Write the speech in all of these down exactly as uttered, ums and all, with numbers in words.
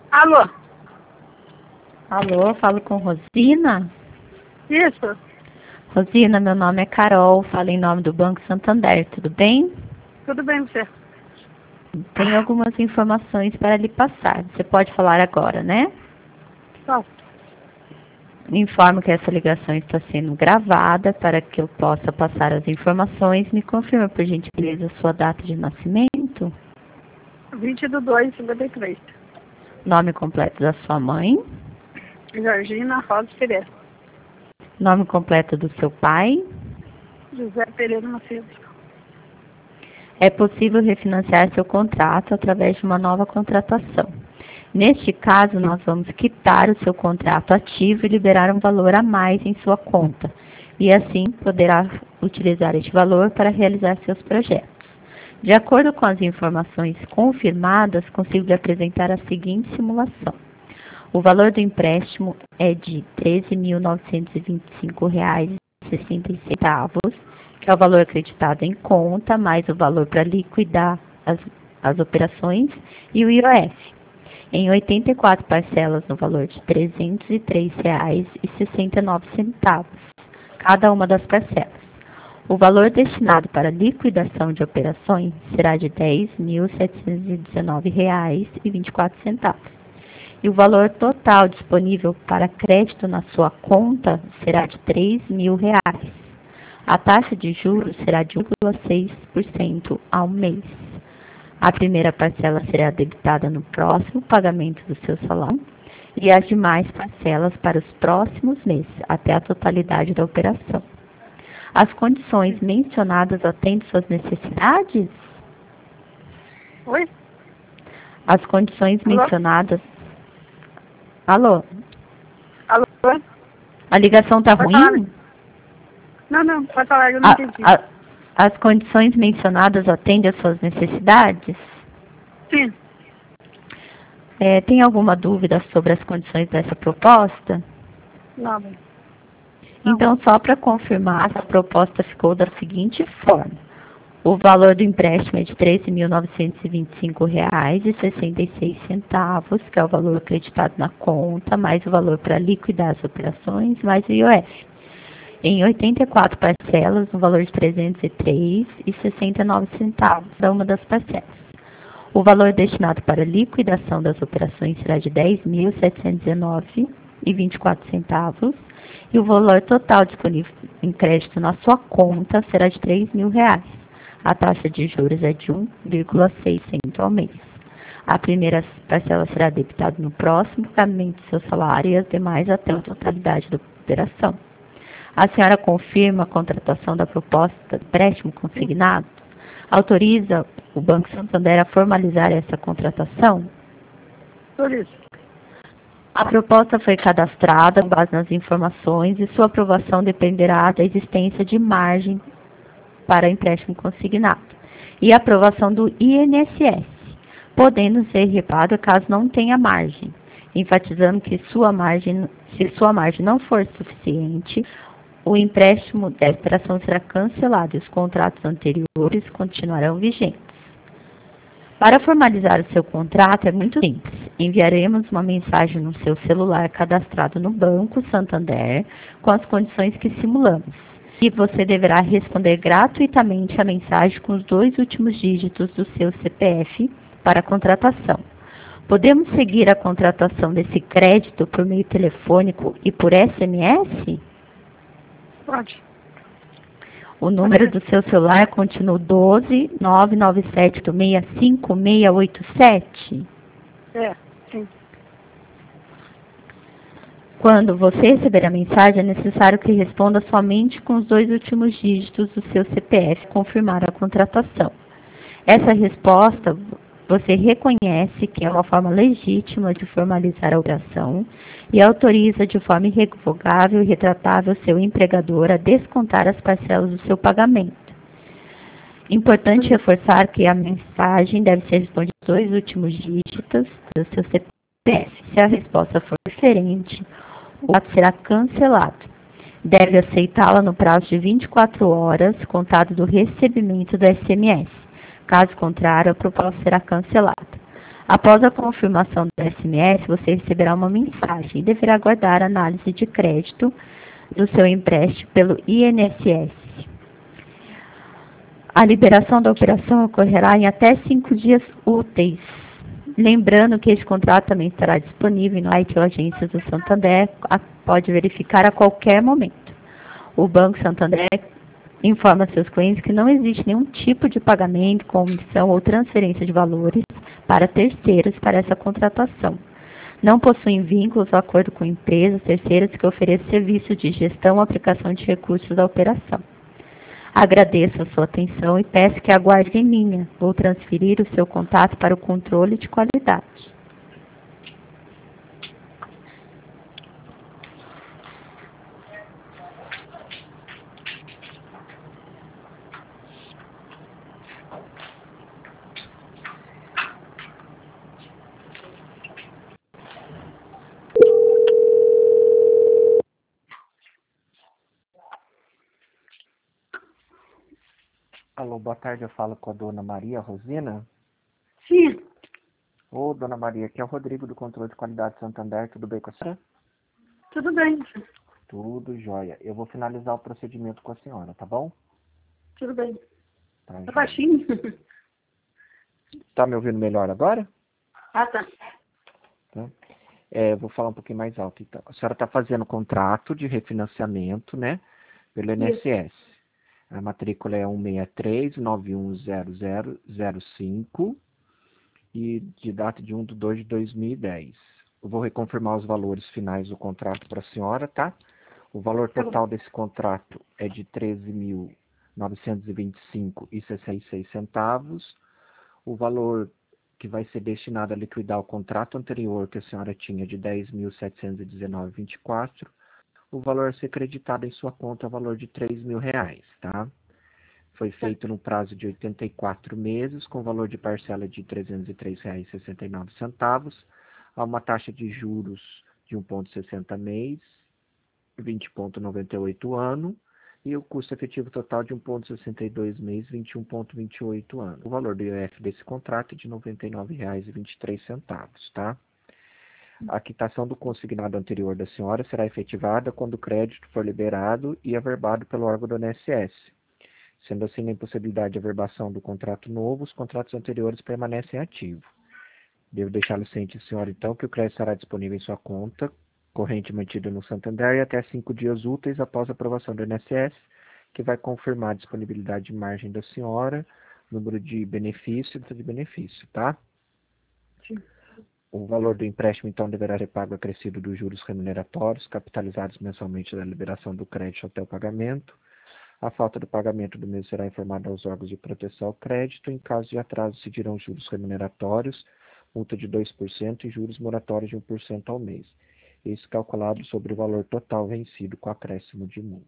Alô? Alô, falo com Rosina? Isso? Rosina, meu nome é Carol, falo em nome do Banco Santander, tudo bem? Tudo bem, você? Tenho algumas informações para lhe passar. Você pode falar agora, né? Posso? Informo que essa ligação está sendo gravada para que eu possa passar as informações. Me confirma, por gentileza, a sua data de nascimento, vinte de dois de cinquenta e três. nome completo da sua mãe, Georgina Rosa Pereira. nome completo do seu pai. José Pereira Macedo. É possível refinanciar seu contrato através de uma nova contratação. Neste caso, nós vamos quitar o seu contrato ativo e liberar um valor a mais em sua conta, e assim poderá utilizar este valor para realizar seus projetos. De acordo com as informações confirmadas, consigo lhe apresentar a seguinte simulação. O valor do empréstimo é de treze mil novecentos e vinte e cinco reais e sessenta e seis centavos, que é o valor acreditado em conta, mais o valor para liquidar as, as operações e o I O F, em oitenta e quatro parcelas no valor de trezentos e três reais e sessenta e nove centavos, cada uma das parcelas. O valor destinado para liquidação de operações será de dez mil setecentos e dezenove reais e vinte e quatro centavos. E o valor total disponível para crédito na sua conta será de três mil reais. A taxa de juros será de um vírgula seis por cento ao mês. A primeira parcela será debitada no próximo pagamento do seu salário e as demais parcelas para os próximos meses, até a totalidade da operação. As condições mencionadas atendem suas necessidades? Oi? As condições Alô? mencionadas... Alô? Alô? A ligação está Pode ruim? falar. Não, não, pode falar, eu não A- entendi. a- as condições mencionadas atendem às suas necessidades? Sim. É, tem alguma dúvida sobre as condições dessa proposta? Não, bem. Não. Então, só para confirmar, a proposta ficou da seguinte forma. O valor do empréstimo é de treze mil novecentos e vinte e cinco reais e sessenta e seis centavos, que é o valor acreditado na conta, mais o valor para liquidar as operações, mais o I O F. Em oitenta e quatro parcelas, no valor de trezentos e três reais e sessenta e nove centavos, cada uma das parcelas. O valor destinado para liquidação das operações será de dez mil setecentos e dezenove reais e vinte e quatro centavos, e o valor total disponível em crédito na sua conta será de três mil reais. A taxa de juros é de um vírgula seis por cento ao mês. A primeira parcela será debitada no próximo pagamento do seu salário e as demais até a totalidade da operação. A senhora confirma a contratação da proposta de empréstimo consignado? Autoriza o Banco Santander a formalizar essa contratação? Por isso. A proposta foi cadastrada com base nas informações e sua aprovação dependerá da existência de margem para empréstimo consignado e a aprovação do I N S S, podendo ser reparada caso não tenha margem, enfatizando que sua margem, se sua margem não for suficiente, o empréstimo da operação será cancelado e os contratos anteriores continuarão vigentes. Para formalizar o seu contrato é muito simples. Enviaremos uma mensagem no seu celular cadastrado no Banco Santander com as condições que simulamos. E você deverá responder gratuitamente a mensagem com os dois últimos dígitos do seu C P F para a contratação. Podemos seguir a contratação desse crédito por meio telefônico e por S M S? Pode. O número do seu celular continua doze nove nove sete seis cinco seis oito sete? É, sim. Quando você receber a mensagem, é necessário que responda somente com os dois últimos dígitos do seu C P F, confirmar a contratação. Essa resposta você reconhece que é uma forma legítima de formalizar a operação e autoriza de forma irrevogável e retratável seu empregador a descontar as parcelas do seu pagamento. Importante reforçar que a mensagem deve ser respondida com os dois últimos dígitos do seu C P F. Se a resposta for diferente, o ato será cancelado. Deve aceitá-la no prazo de vinte e quatro horas, contado do recebimento do S M S. Caso contrário, a proposta será cancelada. Após a confirmação do S M S, você receberá uma mensagem e deverá aguardar a análise de crédito do seu empréstimo pelo I N S S. A liberação da operação ocorrerá em até cinco dias úteis. Lembrando que esse contrato também estará disponível no site ou agências do Santander, pode verificar a qualquer momento. O Banco Santander informa seus clientes que não existe nenhum tipo de pagamento, comissão ou transferência de valores para terceiros para essa contratação. Não possuem vínculos ou acordo com empresas terceiras que ofereçam serviço de gestão ou aplicação de recursos da operação. Agradeço a sua atenção e peço que aguarde em linha. Vou transferir o seu contato para o controle de qualidade. Alô, boa tarde, eu falo com a dona Maria Rosina. Sim, Ô, dona Maria, aqui é o Rodrigo do Controle de Qualidade Santander, tudo bem com a senhora? tudo bem. Tudo jóia. Eu vou finalizar o procedimento com a senhora, tá bom? Tudo bem. Tá, Tá jóia. baixinho? Tá me ouvindo melhor agora? Ah, tá. Tá. É, vou falar um pouquinho mais alto, então. A senhora está fazendo contrato de refinanciamento, né, pelo I N S S. A matrícula é um seis três nove um zero zero zero cinco e de data de um de dois de dois mil e dez. Eu vou reconfirmar os valores finais do contrato para a senhora, tá? O valor total desse contrato é de treze mil novecentos e vinte e cinco reais e sessenta e seis centavos. O valor que vai ser destinado a liquidar o contrato anterior que a senhora tinha de dez mil setecentos e dezenove reais e vinte e quatro centavos. O valor a ser creditado em sua conta é o valor de três mil reais, tá? Foi feito no prazo de oitenta e quatro meses, com valor de parcela de trezentos e três reais e sessenta e nove centavos, a uma taxa de juros de um vírgula sessenta mês, vinte vírgula noventa e oito ano, e o custo efetivo total de um vírgula sessenta e dois mês, vinte e um vírgula vinte e oito ano. O valor do I O F desse contrato é de noventa e nove reais e vinte e três centavos, tá? A quitação do consignado anterior da senhora será efetivada quando o crédito for liberado e averbado pelo órgão do I N S S. Sendo assim, na impossibilidade de averbação do contrato novo, os contratos anteriores permanecem ativos. Devo deixá-lo ciente, senhora, então, que o crédito estará disponível em sua conta corrente mantida no Santander e até cinco dias úteis após a aprovação do I N S S, que vai confirmar a disponibilidade de margem da senhora, número de benefício e de benefício, tá? Sim. O valor do empréstimo, então, deverá ser pago acrescido dos juros remuneratórios, capitalizados mensalmente da liberação do crédito até o pagamento. A falta do pagamento do mesmo será informada aos órgãos de proteção ao crédito. Em caso de atraso, se dirão juros remuneratórios, multa de dois por cento e juros moratórios de um por cento ao mês. Isso calculado sobre o valor total vencido com acréscimo de multa.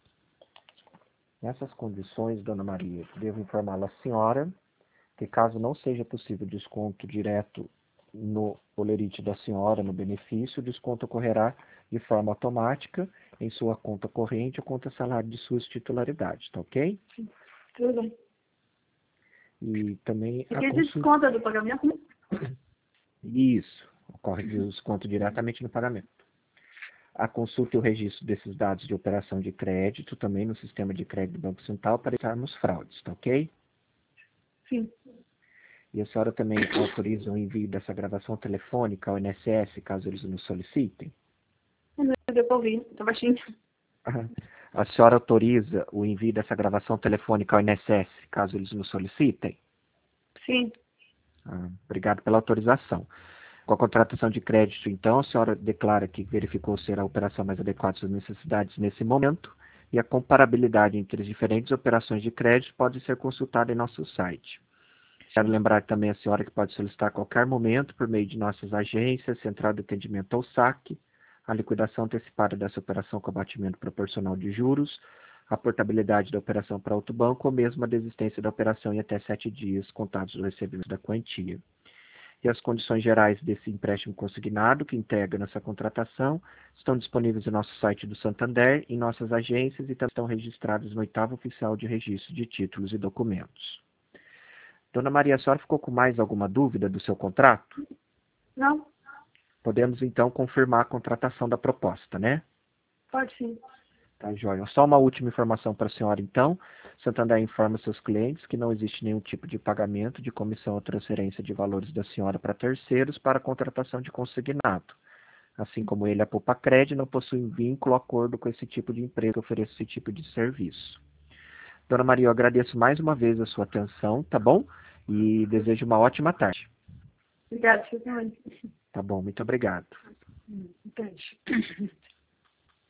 Nessas condições, dona Maria, devo informá-la à senhora que caso não seja possível desconto direto no bolerite da senhora, no benefício, o desconto ocorrerá de forma automática em sua conta corrente ou conta salário de sua titularidade, tá ok? Sim. Tudo bem. E também E a que consulta... desconta do pagamento, né? Isso, ocorre desconto diretamente no pagamento. A consulta e o registro desses dados de operação de crédito também no sistema de crédito do Banco Central para evitarmos fraudes, tá ok? Sim. E a senhora também autoriza o envio dessa gravação telefônica ao I N S S, caso eles nos solicitem? Não deu pra ouvir, tá baixinho. A senhora autoriza o envio dessa gravação telefônica ao I N S S, caso eles nos solicitem? Sim. Ah, obrigado pela autorização. Com a contratação de crédito, então, a senhora declara que verificou ser a operação mais adequada às suas necessidades nesse momento, e a comparabilidade entre as diferentes operações de crédito pode ser consultada em nosso site. Quero lembrar também a senhora que pode solicitar a qualquer momento, por meio de nossas agências, central de atendimento ao saque, a liquidação antecipada dessa operação com abatimento proporcional de juros, a portabilidade da operação para outro banco ou mesmo a desistência da operação em até sete dias contados do recebimento da quantia. E as condições gerais desse empréstimo consignado que integra nossa contratação estão disponíveis no nosso site do Santander, em nossas agências e também estão registrados no oitavo oficial de registro de títulos e documentos. Dona Maria, a senhora ficou com mais alguma dúvida do seu contrato? Não? Podemos, então, confirmar a contratação da proposta, né? Pode sim. Tá, joia. Só uma última informação para a senhora, então. Santander informa seus clientes que não existe nenhum tipo de pagamento de comissão ou transferência de valores da senhora para terceiros para a contratação de consignado. Assim como ele, a Pupacred, não possui vínculo ou acordo com esse tipo de empresa que ofereça esse tipo de serviço. Dona Maria, eu agradeço mais uma vez a sua atenção, tá bom? E desejo uma ótima tarde. Obrigada, senhor também. Tá bom, muito obrigado. Entende.